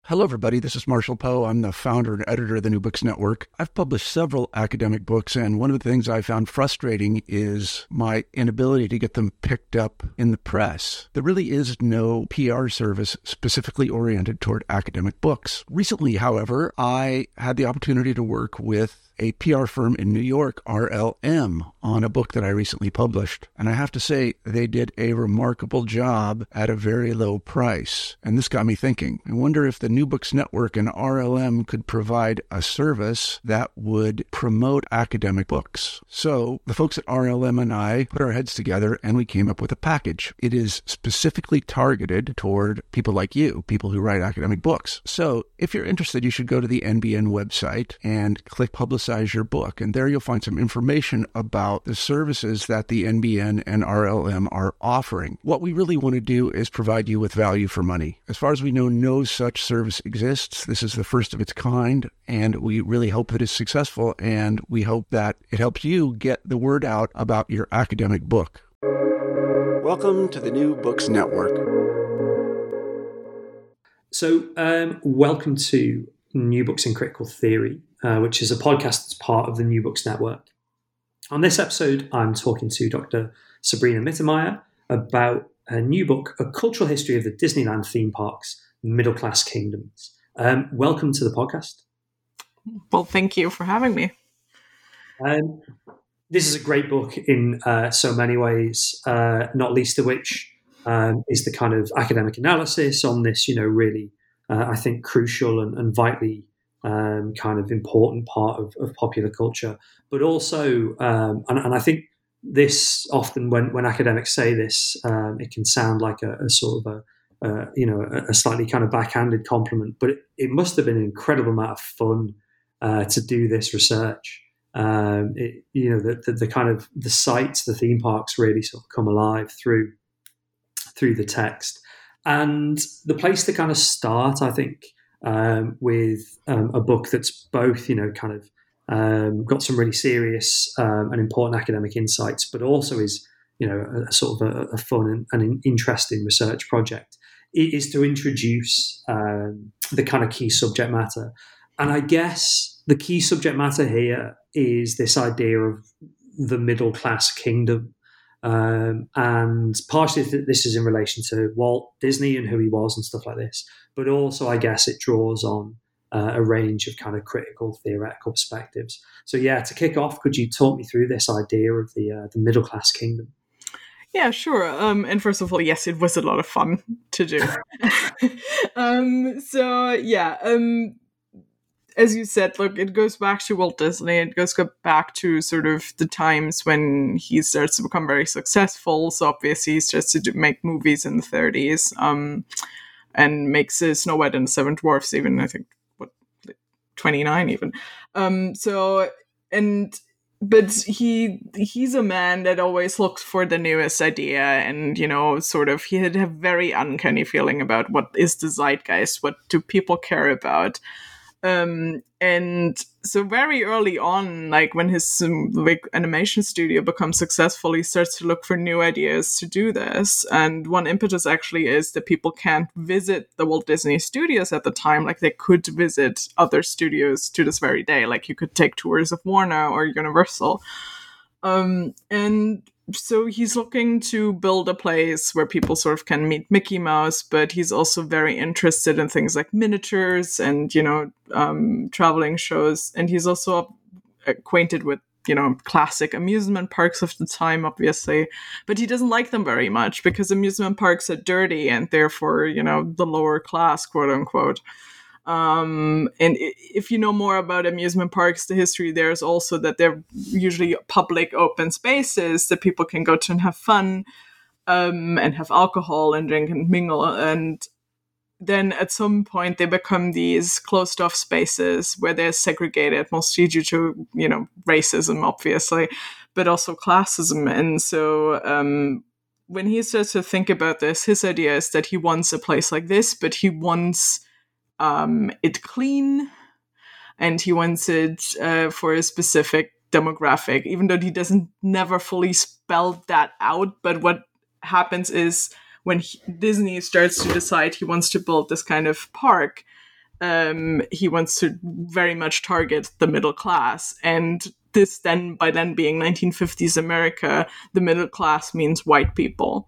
Hello, everybody. This is Marshall Poe. I'm the founder and editor of the New Books Network. I've published several academic books, and one of the things I found frustrating is my inability to get them picked up in the press. There really is no PR service specifically oriented toward academic books. Recently, however, I had the opportunity to work with a PR firm in New York, RLM, on a book that I recently published. And I have to say, they did a remarkable job at a very low price. And this got me thinking. I wonder if the New Books Network and RLM could provide a service that would promote academic books. So the folks at RLM and I put our heads together and we came up with a package. It is specifically targeted toward people like you, people who write academic books. So if you're interested, you should go to the NBN website and click Publicize Your Book. And there you'll find some information about the services that the NBN and RLM are offering. What we really want to do is provide you with value for money. As far as we know, no such service exists. This is the first of its kind, and we really hope that it's successful, and we hope that it helps you get the word out about your academic book. Welcome to the New Books Network. So, welcome to New Books in Critical Theory, which is a podcast that's part of the New Books Network. On this episode, I'm talking to Dr. Sabrina Mittermeier about her new book, A Cultural History of the Disneyland Theme Parks, Middle Class Kingdoms. Welcome to the podcast. Well, thank you for having me. This is a great book in so many ways, not least of which is the kind of academic analysis on this, really, I think, crucial and vitally kind of important part of popular culture. But also, and I think this often, when academics say this, it can sound like a sort of a slightly kind of backhanded compliment, but it must have been an incredible amount of fun to do this research. The kind of the sites, the theme parks really sort of come alive through the text. And the place to kind of start, I think, with a book that's both, kind of got some really serious and important academic insights, but also is, a sort of a fun and an interesting research project, is to introduce the kind of key subject matter. And I guess the key subject matter here is this idea of the middle class kingdom. And partially this is in relation to Walt Disney and who he was and stuff like this. But also, I guess, it draws on a range of kind of critical theoretical perspectives. So, to kick off, could you talk me through this idea of the middle class kingdom? Yeah, sure. And first of all, yes, it was a lot of fun to do. As you said, look, it goes back to Walt Disney. It goes back to sort of the times when he starts to become very successful. So obviously he starts to make movies in the 30s and makes Snow White and the Seven Dwarfs even, I think, 29 even. But he's a man that always looks for the newest idea, and sort of he had a very uncanny feeling about what is the zeitgeist, what do people care about. And so very early on, like when his animation studio becomes successful, he starts to look for new ideas to do this. And one impetus actually is that people can't visit the Walt Disney Studios at the time like they could visit other studios to this very day. Like you could take tours of Warner or Universal. And so he's looking to build a place where people sort of can meet Mickey Mouse, but he's also very interested in things like miniatures and, traveling shows. And he's also acquainted with, classic amusement parks of the time, obviously. But he doesn't like them very much because amusement parks are dirty and therefore, the lower class, quote unquote. And if you know more about amusement parks, the history there is also that they're usually public open spaces that people can go to and have fun, and have alcohol and drink and mingle. And then at some point they become these closed off spaces where they're segregated, mostly due to, racism, obviously, but also classism. And so, when he starts to think about this, his idea is that he wants a place like this, but he wants it clean, and he wants it for a specific demographic, even though he doesn't never fully spell that out. But what happens is when Disney starts to decide he wants to build this kind of park, he wants to very much target the middle class. And this then, by then being 1950s America, the middle class means white people.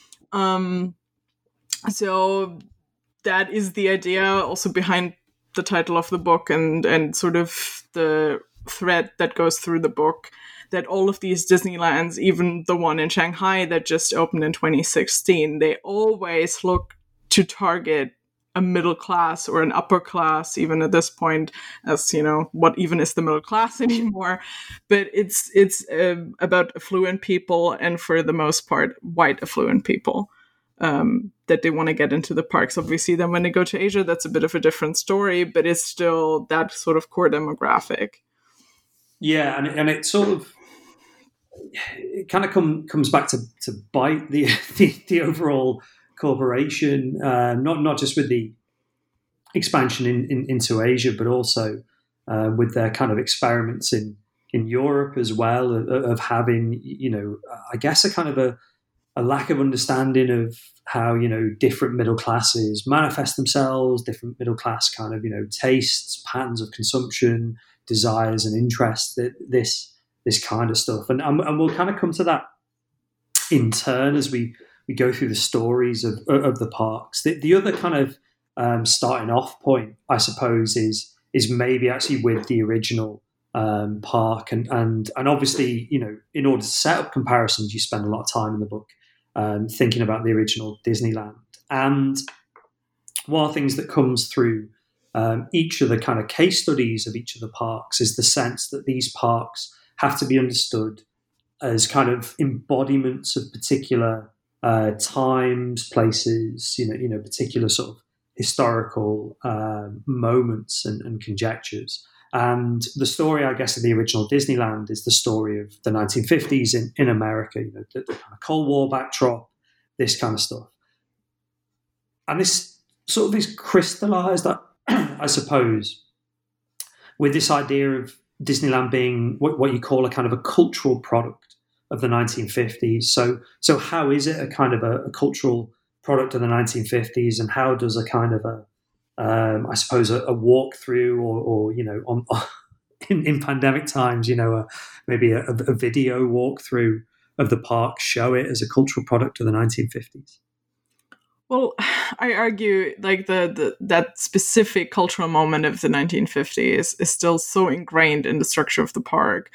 So that is the idea also behind the title of the book, and sort of the thread that goes through the book, that all of these Disneylands, even the one in Shanghai that just opened in 2016, they always look to target a middle class or an upper class, even at this point, as what even is the middle class anymore. But it's about affluent people, and for the most part, white affluent people, that they want to get into the parks. Obviously, then when they go to Asia, that's a bit of a different story, but it's still that sort of core demographic. Yeah, and it sort of comes back to bite the overall corporation, not just with the expansion into Asia, but also with their kind of experiments in Europe as well, of having, I guess a kind of a lack of understanding of how, different middle classes manifest themselves, different middle class kind of, tastes, patterns of consumption, desires and interests, this kind of stuff. And we'll kind of come to that in turn as we go through the stories of the parks. The other kind of starting off point, I suppose, is maybe actually with the original park, and obviously, in order to set up comparisons, you spend a lot of time in the book thinking about the original Disneyland. And one of the things that comes through each of the kind of case studies of each of the parks is the sense that these parks have to be understood as kind of embodiments of particular times, places, particular sort of historical moments and conjectures. And the story, I guess, of the original Disneyland is the story of the 1950s in America, the kind of Cold War backdrop, this kind of stuff. And this sort of is crystallized, I suppose, with this idea of Disneyland being what you call a kind of a cultural product of the 1950s. So how is it a kind of a cultural product of the 1950s, and how does a kind of I suppose a walkthrough or in pandemic times, maybe a video walkthrough of the park show it as a cultural product of the 1950s? Well, I argue like that specific cultural moment of the 1950s is still so ingrained in the structure of the park.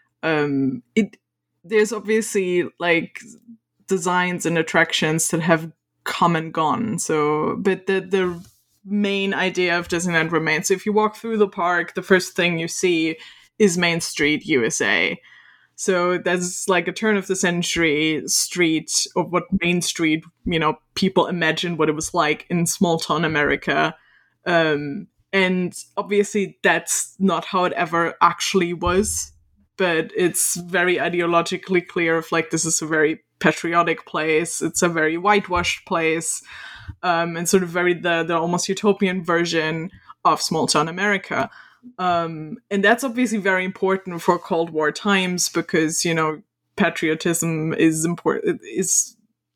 There's obviously like designs and attractions that have come and gone. So, but the main idea of Disneyland remains. So if you walk through the park, the first thing you see is Main Street, USA. So that's like a turn of the century street of what Main Street, people imagine what it was like in small town America. And obviously that's not how it ever actually was, but it's very ideologically clear of like, this is a very patriotic place. It's a very whitewashed place. And sort of very the almost utopian version of small town America. And that's obviously very important for Cold War times because, patriotism is important, is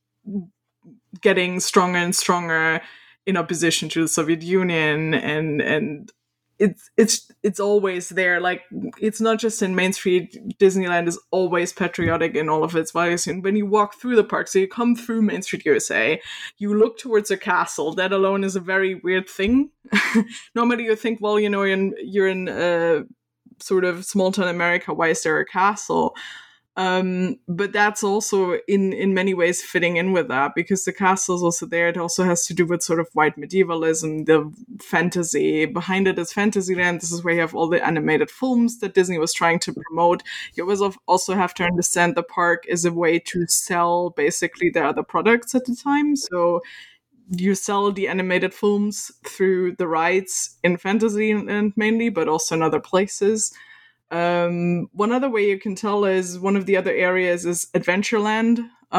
getting stronger and stronger in opposition to the Soviet Union, and it's always there. Like, it's not just in Main Street. Disneyland is always patriotic in all of its values. And when you walk through the park, so you come through Main Street USA, you look towards a castle. That alone is a very weird thing. Normally you think, well, you're in sort of small town America. Why is there a castle? But that's also in many ways fitting in with that, because the castle is also there. It also has to do with sort of white medievalism, the fantasy behind it is Fantasyland. This is where you have all the animated films that Disney was trying to promote. You always also have to understand the park is a way to sell basically their other products at the time. So you sell the animated films through the rides in Fantasyland mainly, but also in other places. One other way you can tell is one of the other areas is Adventureland.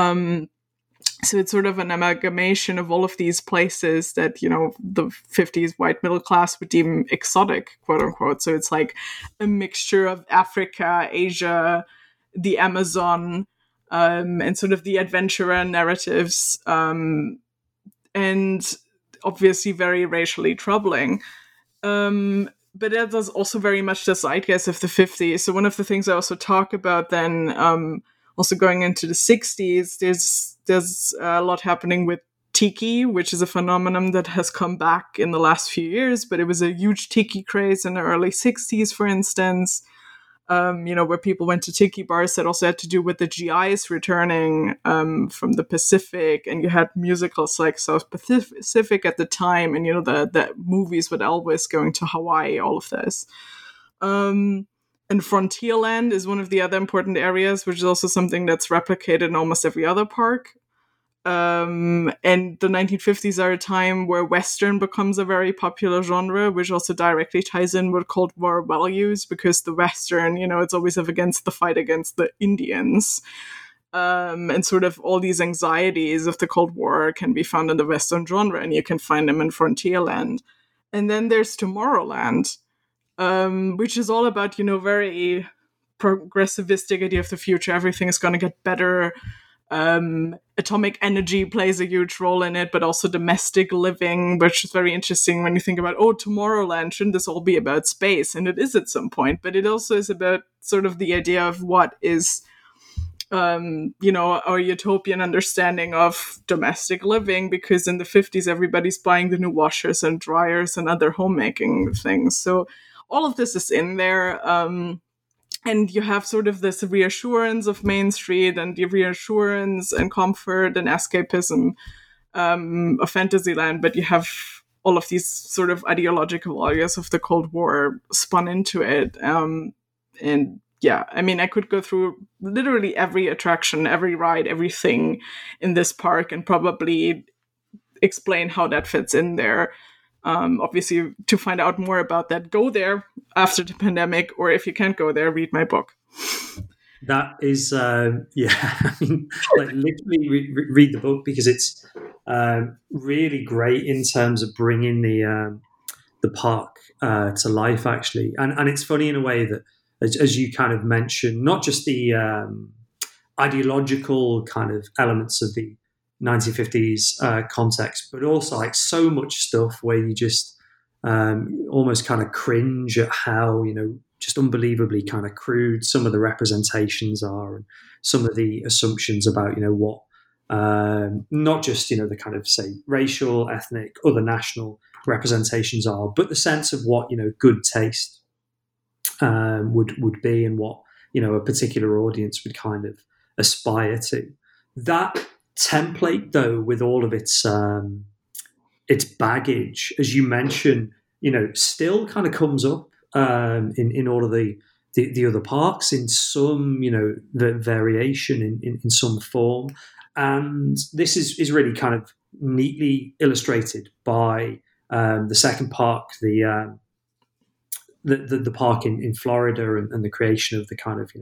So it's sort of an amalgamation of all of these places that, the 50s white middle class would deem exotic, quote unquote. So it's like a mixture of Africa, Asia, the Amazon, and sort of the adventurer narratives, and obviously very racially troubling. But that was also very much the zeitgeist of the 50s. So one of the things I also talk about then, also going into the 60s, there's a lot happening with tiki, which is a phenomenon that has come back in the last few years, but it was a huge tiki craze in the early 60s, for instance. Where people went to tiki bars. That also had to do with the GIs returning from the Pacific, and you had musicals like South Pacific at the time, and the movies with Elvis going to Hawaii, all of this. And Frontierland is one of the other important areas, which is also something that's replicated in almost every other park. And the 1950s are a time where Western becomes a very popular genre, which also directly ties in with Cold War values, because the Western, it's always up against the fight against the Indians. And sort of all these anxieties of the Cold War can be found in the Western genre, and you can find them in Frontierland. And then there's Tomorrowland, which is all about, very progressivistic idea of the future. Everything is going to get better. Atomic energy plays a huge role in it, but also domestic living, which is very interesting when you think about, Tomorrowland, shouldn't this all be about space? And it is at some point, but it also is about sort of the idea of what is, our utopian understanding of domestic living, because in the 50s, everybody's buying the new washers and dryers and other homemaking things. So all of this is in there. And you have sort of this reassurance of Main Street, and the reassurance and comfort and escapism of Fantasyland, but you have all of these sort of ideological values of the Cold War spun into it. And yeah, I mean, I could go through literally every attraction, every ride, everything in this park, and probably explain how that fits in there. Obviously, to find out more about that, go there after the pandemic, or if you can't go there, read my book. That is, I mean, like literally read the book, because it's really great in terms of bringing the park to life, actually. And it's funny in a way that, as you kind of mentioned, not just the ideological kind of elements of the 1950s context, but also like so much stuff where you just almost kind of cringe at how, just unbelievably kind of crude some of the representations are, and some of the assumptions about, what not just, the kind of, say, racial, ethnic, other national representations are, but the sense of what, good taste would be, and what, a particular audience would kind of aspire to. That template, though, with all of its baggage, as you mentioned, still kind of comes up in all of the other parks in some, the variation in some form. And this is really kind of neatly illustrated by the second park, the park in Florida, and the creation of the kind of,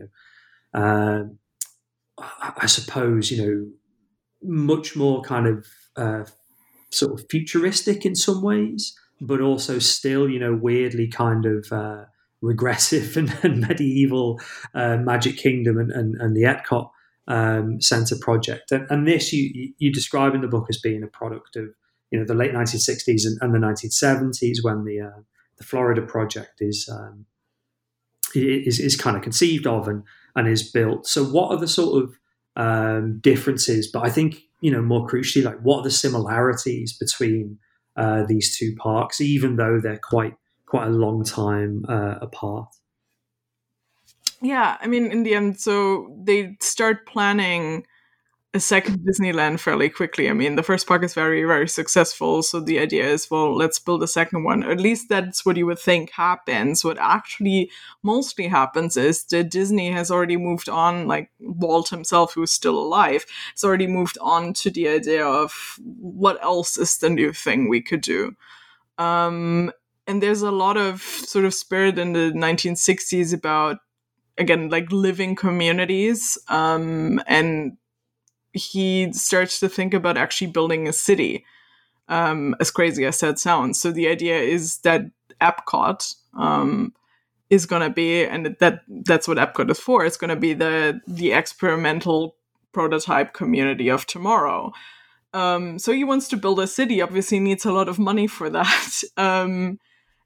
I suppose, much more kind of sort of futuristic in some ways, but also still, weirdly kind of regressive and medieval Magic Kingdom and the Epcot Center project. And this you describe in the book as being a product of, the late 1960s and the 1970s, when the Florida project is kind of conceived of and is built. So what are the sort of differences, but I think, more crucially, like, what are the similarities between these two parks, even though they're quite a long time apart? Yeah, I mean, in the end, so they start planning a second Disneyland fairly quickly. I mean, the first park is very, very successful. So the idea is, well, let's build a second one. Or at least that's what you would think happens. What actually mostly happens is that Disney has already moved on, like Walt himself, who's still alive, has already moved on to the idea of what else is the new thing we could do. And there's a lot of sort of spirit in the 1960s about, again, like living communities, and he starts to think about actually building a city, as crazy as that sounds. So the idea is that Epcot is going to be, and that's what Epcot is for, it's going to be the experimental prototype community of tomorrow. So he wants to build a city, obviously needs a lot of money for that.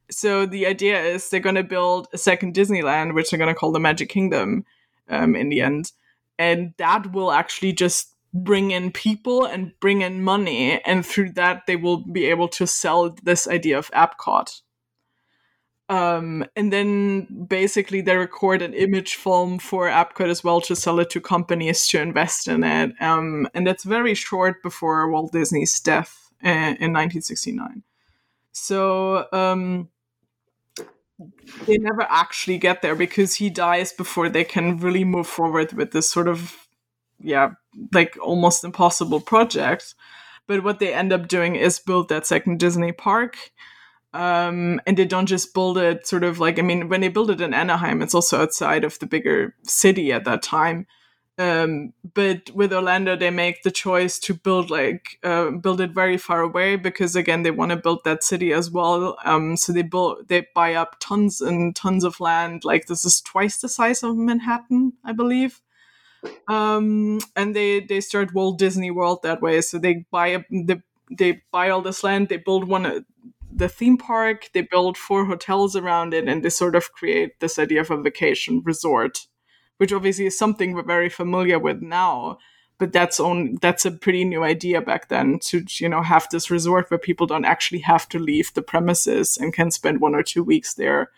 So the idea is they're going to build a second Disneyland, which they're going to call the Magic Kingdom in the end. And that will actually just bring in people and bring in money. And through that, they will be able to sell this idea of Epcot. And then basically they record an image film for Epcot as well to sell it to companies to invest in it. And that's very short before Walt Disney's death in 1969. So they never actually get there because he dies before they can really move forward with this sort of, like almost impossible project. But what they end up doing is build that second Disney park. And they don't just build it sort of like, I mean, when they build it in Anaheim, it's also outside of the bigger city at that time. But with Orlando, they make the choice to build it very far away because, again, they want to build that city as well. So they buy up tons and tons of land. Like, this is twice the size of Manhattan, I believe. And they start Walt Disney World that way. So they buy all this land. They build the theme park. They build 4 hotels around it, and they sort of create this idea of a vacation resort, which obviously is something we're very familiar with now, but that's a pretty new idea back then to, have this resort where people don't actually have to leave the premises and can spend 1 or 2 weeks there.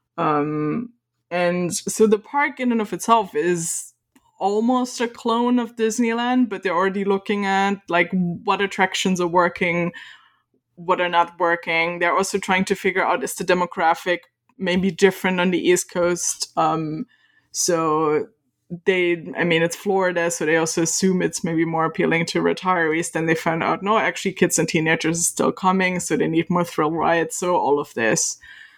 And so the park in and of itself is almost a clone of Disneyland, but they're already looking at like what attractions are working, what are not working. They're also trying to figure out, is the demographic maybe different on the East Coast? So it's Florida, so they also assume it's maybe more appealing to retirees. Then they found out, no, actually kids and teenagers are still coming, so they need more thrill rides. So all of this.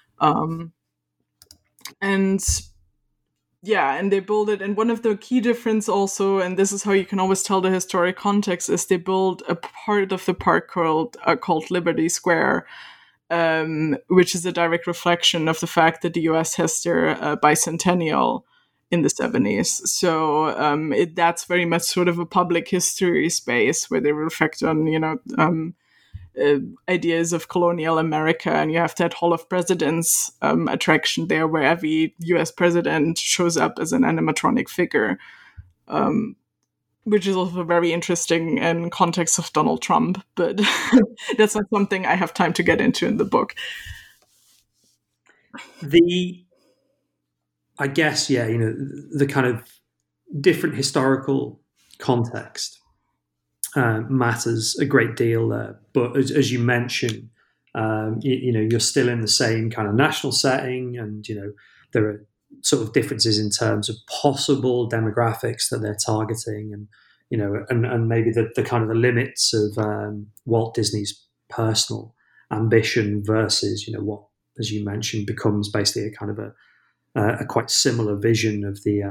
And they build it. And one of the key difference also, and this is how you can always tell the historic context, is they build a part of the park called Liberty Square, which is a direct reflection of the fact that the US has their bicentennial in the 70s. So that's very much sort of a public history space where they reflect on, ideas of colonial America, and you have that Hall of Presidents attraction there where every US president shows up as an animatronic figure, which is also very interesting in context of Donald Trump, but that's not something I have time to get into in the book. I guess, the kind of different historical context matters a great deal there. But as you mentioned, you're still in the same kind of national setting, and there are sort of differences in terms of possible demographics that they're targeting, and and maybe the kind of the limits of Walt Disney's personal ambition versus what, as you mentioned, becomes basically a kind of a quite similar vision of the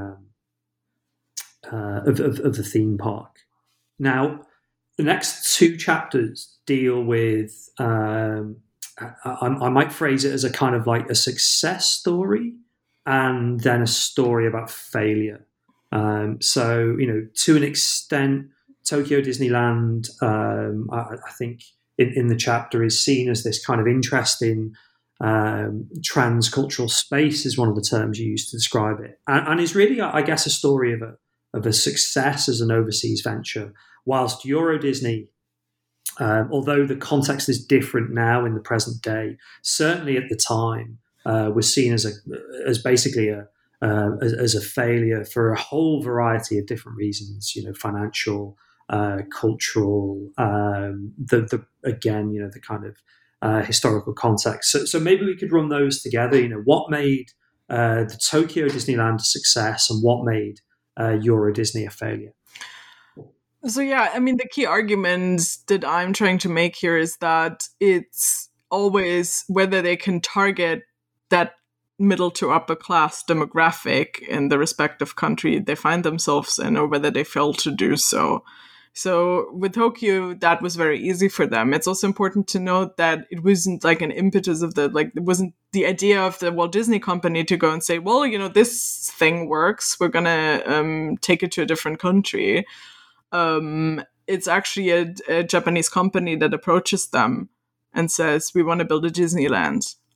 of the theme park. Now, the next 2 chapters deal with, I might phrase it as a kind of like a success story and then a story about failure. So, to an extent, Tokyo Disneyland, I think in the chapter is seen as this kind of interesting transcultural space is one of the terms you use to describe it. And is really, I guess, a story of a success as an overseas venture. Whilst Euro Disney, although the context is different now in the present day, certainly at the time was seen as basically as a failure for a whole variety of different reasons. Financial, cultural, the kind of historical context. So maybe we could run those together. What made the Tokyo Disneyland a success, and what made Euro Disney a failure? So the key argument that I'm trying to make here is that it's always whether they can target that middle to upper class demographic in the respective country they find themselves in, or whether they fail to do so. So with Tokyo, that was very easy for them. It's also important to note that it wasn't like an impetus of it wasn't the idea of the Walt Disney Company to go and say, well, this thing works, we're going to take it to a different country. It's actually a Japanese company that approaches them and says, we want to build a Disneyland.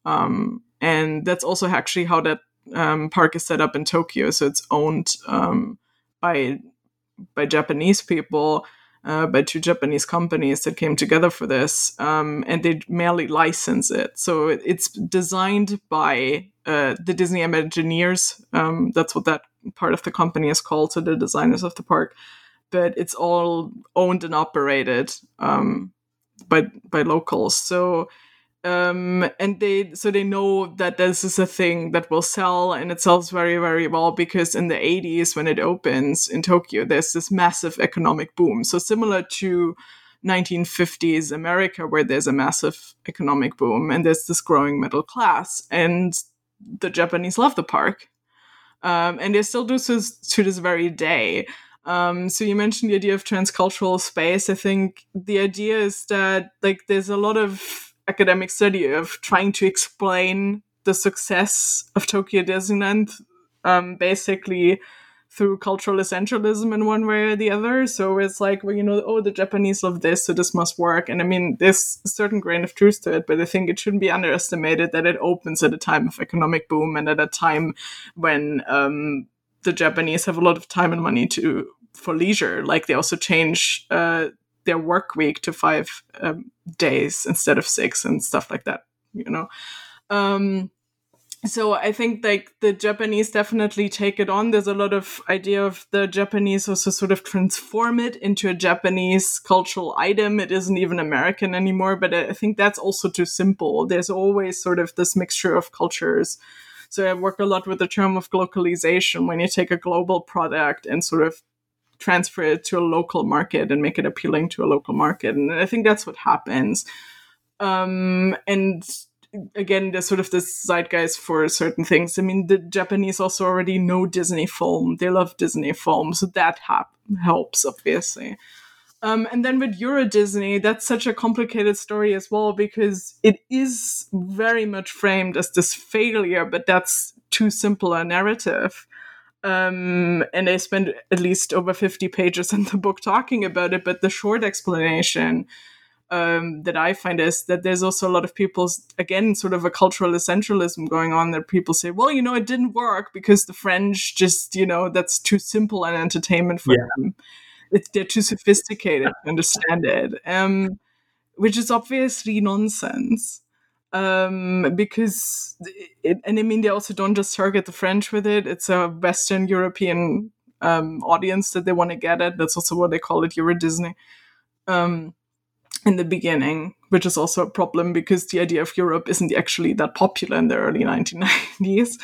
And that's also actually how that park is set up in Tokyo. So it's owned by Japanese people, by two Japanese companies that came together for this, and they merely license it. So it's designed by the Disney Imagineers. That's what that part of the company is called, so the designers of the park. But it's all owned and operated by locals. So they know that this is a thing that will sell, and it sells very, very well, because in the 80s, when it opens in Tokyo, there's this massive economic boom. So similar to 1950s America, where there's a massive economic boom and there's this growing middle class, and the Japanese love the park, and they still do so to this very day. So you mentioned the idea of transcultural space. I think the idea is that, like, there's a lot of academic study of trying to explain the success of Tokyo Disneyland, basically through cultural essentialism in one way or the other. So it's like, well, the Japanese love this, so this must work. And I mean, there's a certain grain of truth to it, but I think it shouldn't be underestimated that it opens at a time of economic boom, and at a time when the Japanese have a lot of time and money for leisure. Like, they also change their work week to 5 days instead of 6 and stuff like that, So I think, like, the Japanese definitely take it on. There's a lot of idea of the Japanese also sort of transform it into a Japanese cultural item. It isn't even American anymore, but I think that's also too simple. There's always sort of this mixture of cultures. So I work a lot with the term of globalization, when you take a global product and sort of transfer it to a local market and make it appealing to a local market. And I think that's what happens. And again, there's sort of this zeitgeist for certain things. I mean, the Japanese also already know Disney film. They love Disney film. So that helps, obviously. And then with Euro Disney, that's such a complicated story as well, because it is very much framed as this failure, but that's too simple a narrative. And I spent at least over 50 pages in the book talking about it. But the short explanation that I find is that there's also a lot of people's, again, sort of a cultural essentialism going on, that people say, well, it didn't work because the French just, that's too simple an entertainment for them. They're too sophisticated to understand it, which is obviously nonsense. Because and I mean, they also don't just target the French with it. It's a Western European audience that they want to get at. That's also what they call it, Euro Disney, in the beginning, which is also a problem, because the idea of Europe isn't actually that popular in the early 1990s.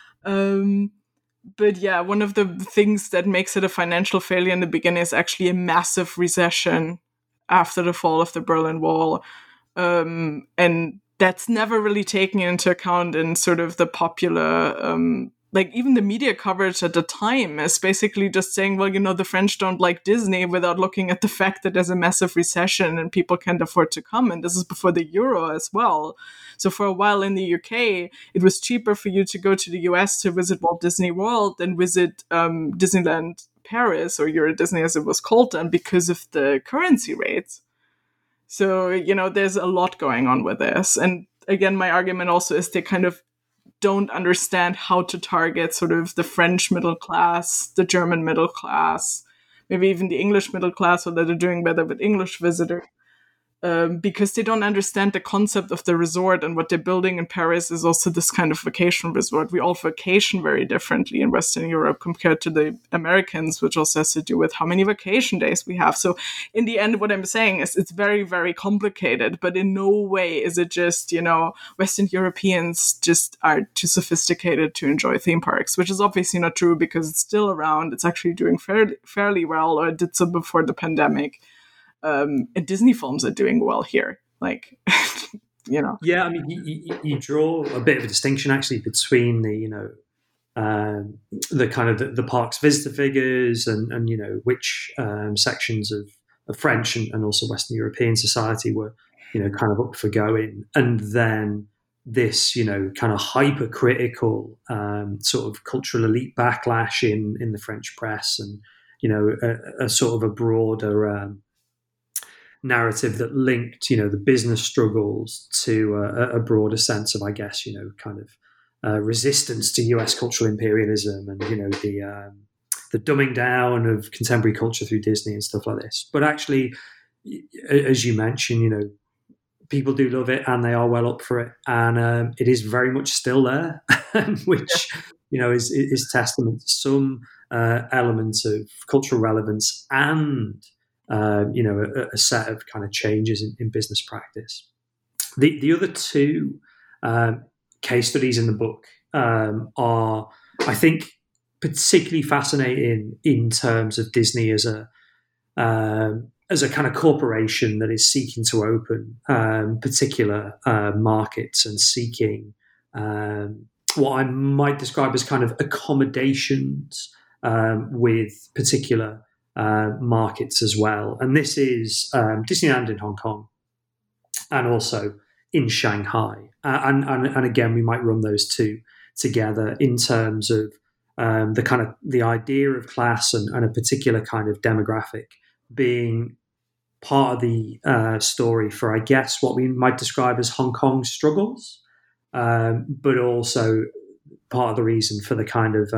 But yeah, one of the things that makes it a financial failure in the beginning is actually a massive recession after the fall of the Berlin Wall, and that's never really taken into account in sort of the popular, like, even the media coverage at the time is basically just saying, well, the French don't like Disney, without looking at the fact that there's a massive recession and people can't afford to come. And this is before the euro as well. So for a while in the UK, it was cheaper for you to go to the US to visit Walt Disney World than visit Disneyland Paris, or Euro Disney as it was called then, because of the currency rates. So, there's a lot going on with this. And again, my argument also is they kind of don't understand how to target sort of the French middle class, the German middle class, maybe even the English middle class, so that they're doing better with English visitors. Because they don't understand the concept of the resort, and what they're building in Paris is also this kind of vacation resort. We all vacation very differently in Western Europe compared to the Americans, which also has to do with how many vacation days we have. So in the end, what I'm saying is it's very, very complicated, but in no way is it just, Western Europeans just are too sophisticated to enjoy theme parks, which is obviously not true, because it's still around. It's actually doing fairly well, or it did so before the pandemic. And Disney films are doing well here, like, Yeah, I mean, you draw a bit of a distinction actually between the kind of the park's visitor figures and which sections of French and also Western European society were kind of up for going, and then this kind of hypercritical sort of cultural elite backlash in the French press, and a sort of a broader narrative that linked, the business struggles to a broader sense of, I guess, kind of resistance to US cultural imperialism and, the dumbing down of contemporary culture through Disney and stuff like this. But actually, as you mentioned, people do love it and they are well up for it. And it is very much still there, which, is testament to some elements of cultural relevance and, a set of kind of changes in business practice. The other two case studies in the book are, I think, particularly fascinating in terms of Disney as a kind of corporation that is seeking to open particular markets and seeking what I might describe as kind of accommodations with particular markets as well. And this is Disneyland in Hong Kong and also in Shanghai. And again, we might run those two together in terms of the idea of class and a particular kind of demographic being part of the story for, I guess, what we might describe as Hong Kong struggles, but also part of the reason for the kind of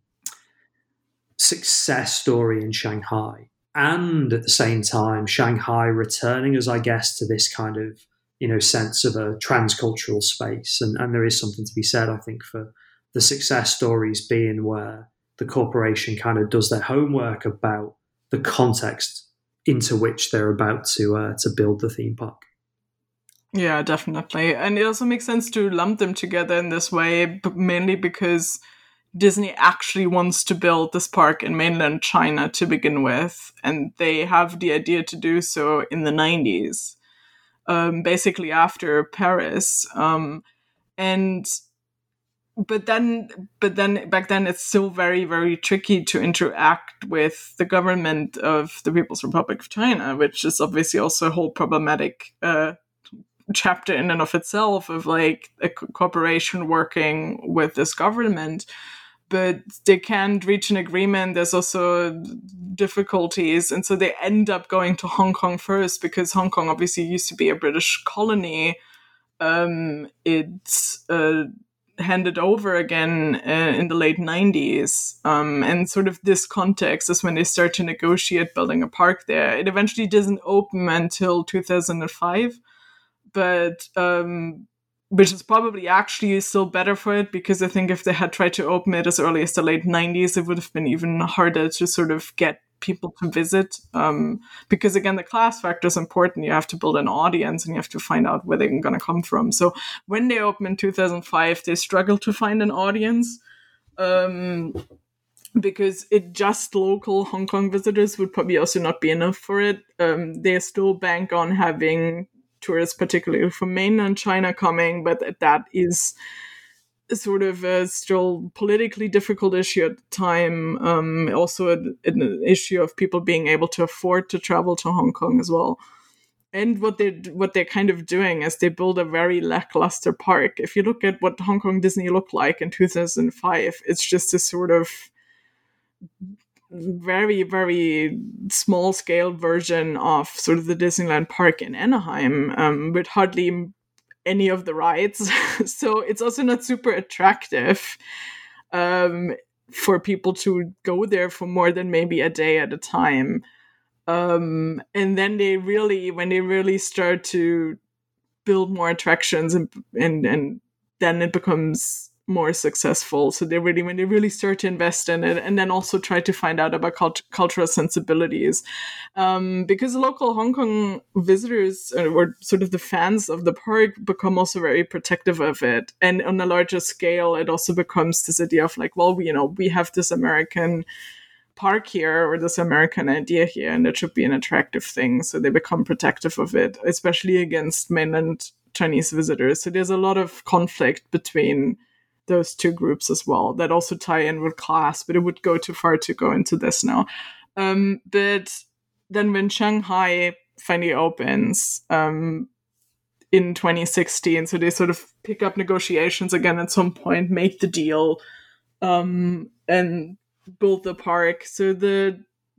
success story in Shanghai. And at the same time, Shanghai returning, as I guess, to this kind of, sense of a transcultural space. And there is something to be said, I think, for the success stories being where the corporation kind of does their homework about the context into which they're about to build the theme park. Yeah, definitely. And it also makes sense to lump them together in this way, mainly because Disney actually wants to build this park in mainland China to begin with, and they have the idea to do so in the 90s, basically after Paris. But then back then it's still very, very tricky to interact with the government of the People's Republic of China, which is obviously also a whole problematic chapter in and of itself of like a corporation working with this government. But they can't reach an agreement. There's also difficulties. And so they end up going to Hong Kong first because Hong Kong obviously used to be a British colony. It's handed over again in the late 90s. And sort of this context is when they start to negotiate building a park there. It eventually doesn't open until 2005. But which is probably actually still better for it, because I think if they had tried to open it as early as the late 90s, it would have been even harder to sort of get people to visit. Because again, the class factor is important. You have to build an audience and you have to find out where they're going to come from. So when they opened in 2005, they struggled to find an audience. Because just local Hong Kong visitors would probably also not be enough for it. They still bank on having tourists, particularly from mainland China, coming, but that is sort of a still politically difficult issue at the time. Also an issue of people being able to afford to travel to Hong Kong as well. And what they're kind of doing is they build a very lackluster park. If you look at what Hong Kong Disney looked like in 2005, it's just a sort of very, very small scale version of sort of the Disneyland park in Anaheim, with hardly any of the rides. So it's also not super attractive for people to go there for more than maybe a day at a time. And then when they really start to build more attractions and then it becomes more successful. So when they really start to invest in it, and then also try to find out about cultural sensibilities, because local Hong Kong visitors or sort of the fans of the park become also very protective of it. And on a larger scale, it also becomes this idea of like, well, we have this American park here or this American idea here, and it should be an attractive thing. So they become protective of it, especially against mainland Chinese visitors. So there's a lot of conflict between those two groups as well that also tie in with class, but it would go too far to go into this now. But then when Shanghai finally opens in 2016, so they sort of pick up negotiations again at some point, make the deal, and build the park. So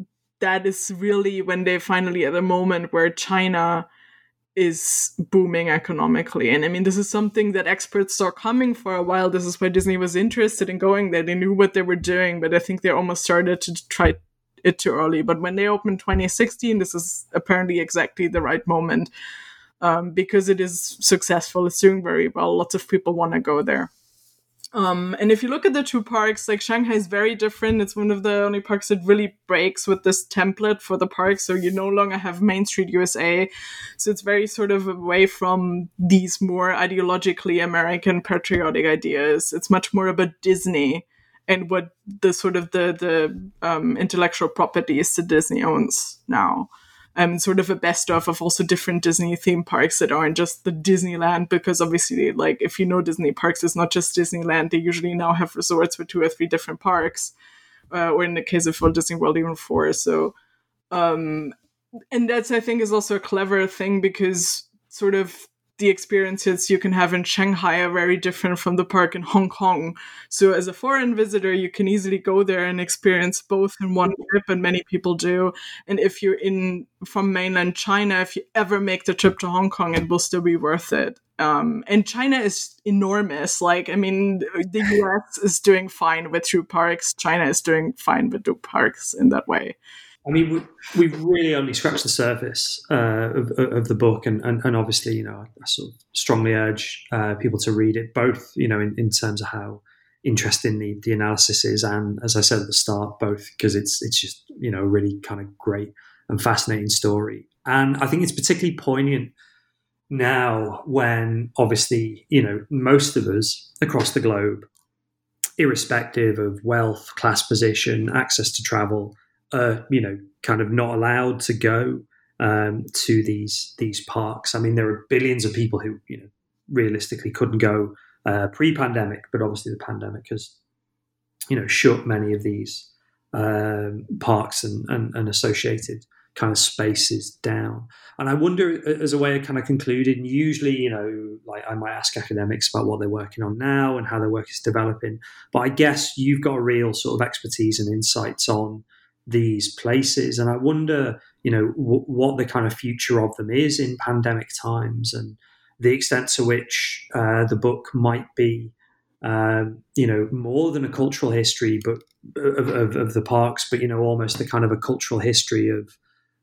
that is really when they finally at a moment where China is booming economically. And I mean, this is something that experts saw coming for a while. This is why Disney was interested in going there. They knew what they were doing, but I think they almost started to try it too early. But when they opened 2016, this is apparently exactly the right moment, because it is successful. It's doing very well. Lots of people want to go there. And if you look at the two parks, like Shanghai is very different. It's one of the only parks that really breaks with this template for the park. So you no longer have Main Street USA. So it's very sort of away from these more ideologically American patriotic ideas. It's much more about Disney and what the sort of the intellectual properties that Disney owns now. Sort of a best of also different Disney theme parks that aren't just the Disneyland, because obviously, like, if you know Disney parks, it's not just Disneyland. They usually now have resorts with 2 or 3 different parks, or in the case of Walt Disney World, even 4. So, and that's, I think, is also a clever thing, because sort of the experiences you can have in Shanghai are very different from the park in Hong Kong. So as a foreign visitor, you can easily go there and experience both in one trip, and many people do. And if you're from mainland China, if you ever make the trip to Hong Kong, it will still be worth it. And China is enormous. Like, I mean, the US is doing fine with 2 parks. China is doing fine with 2 parks in that way. I mean, we've really only scratched the surface of the book, and obviously, I sort of strongly urge people to read it, both, in terms of how interesting the analysis is, and, as I said at the start, both because it's just, a really kind of great and fascinating story. And I think it's particularly poignant now when, obviously, most of us across the globe, irrespective of wealth, class position, access to travel, kind of not allowed to go to these parks. I mean, there are billions of people who, realistically couldn't go pre-pandemic, but obviously the pandemic has, shut many of these parks and associated kind of spaces down. And I wonder, as a way of kind of concluding, usually, like I might ask academics about what they're working on now and how their work is developing, but I guess you've got a real sort of expertise and insights on these places, and I wonder, what the kind of future of them is in pandemic times, and the extent to which the book might be, more than a cultural history, but of the parks, but almost the kind of a cultural history of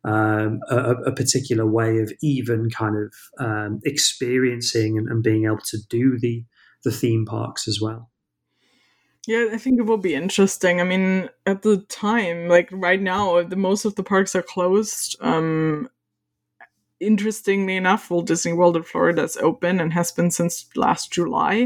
a particular way of even kind of experiencing and being able to do the theme parks as well. Yeah, I think it will be interesting. I mean, at the time, like right now, most of the parks are closed. Interestingly enough, Walt Disney World in Florida is open and has been since last July.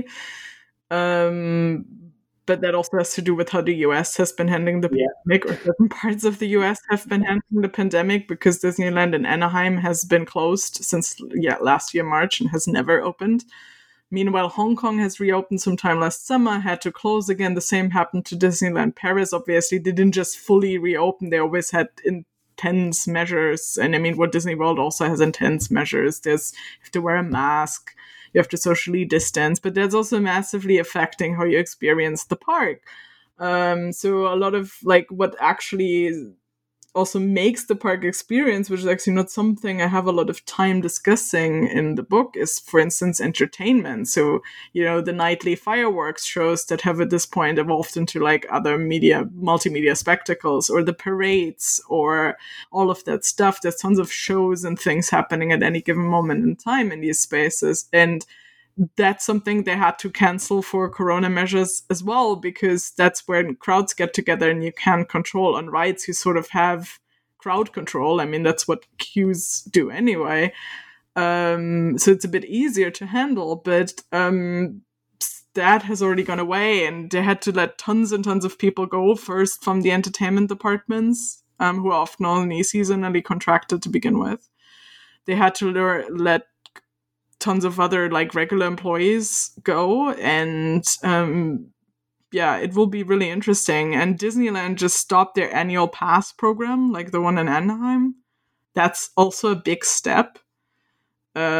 But that also has to do with how the US has been handling the pandemic, or certain parts of the US have been handling the pandemic, because Disneyland in Anaheim has been closed since last year, March, and has never opened. Meanwhile, Hong Kong has reopened sometime last summer, had to close again. The same happened to Disneyland Paris. Obviously, they didn't just fully reopen. They always had intense measures. And I mean, Walt Disney World also has intense measures. You have to wear a mask. You have to socially distance. But that's also massively affecting how you experience the park. So a lot of like what actually also makes the park experience, which is actually not something I have a lot of time discussing in the book, is, for instance, entertainment. So, the nightly fireworks shows that have at this point evolved into like other multimedia spectacles, or the parades, or all of that stuff. There's tons of shows and things happening at any given moment in time in these spaces. And that's something they had to cancel for corona measures as well, because that's when crowds get together and you can't control. On rides, you sort of have crowd control. I mean, that's what queues do anyway. So it's a bit easier to handle, but that has already gone away, and they had to let tons and tons of people go, first from the entertainment departments, who are often only seasonally contracted to begin with. They had to let tons of other like regular employees go, and it will be really interesting. And Disneyland just stopped their annual pass program, like the one in Anaheim. That's also a big step.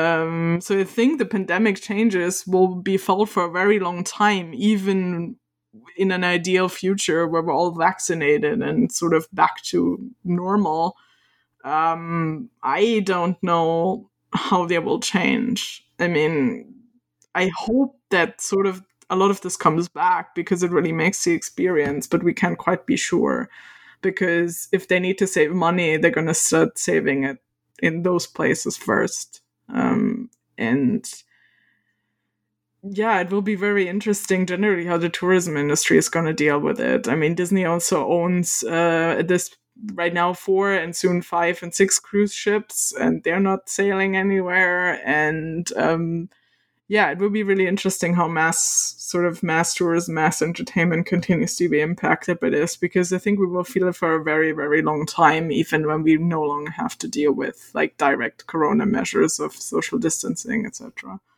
So I think the pandemic changes will be felt for a very long time, even in an ideal future where we're all vaccinated and sort of back to normal, I don't know how they will change. I mean, I hope that sort of a lot of this comes back because it really makes the experience, but we can't quite be sure. Because if they need to save money, they're going to start saving it in those places first. And yeah, it will be very interesting generally how the tourism industry is going to deal with it. I mean, Disney also owns this right now 4 and soon 5 and 6 cruise ships, and they're not sailing anywhere. And yeah, it will be really interesting how mass tourism, mass entertainment continues to be impacted by this, because I think we will feel it for a very, very long time, even when we no longer have to deal with like direct corona measures of social distancing, etc.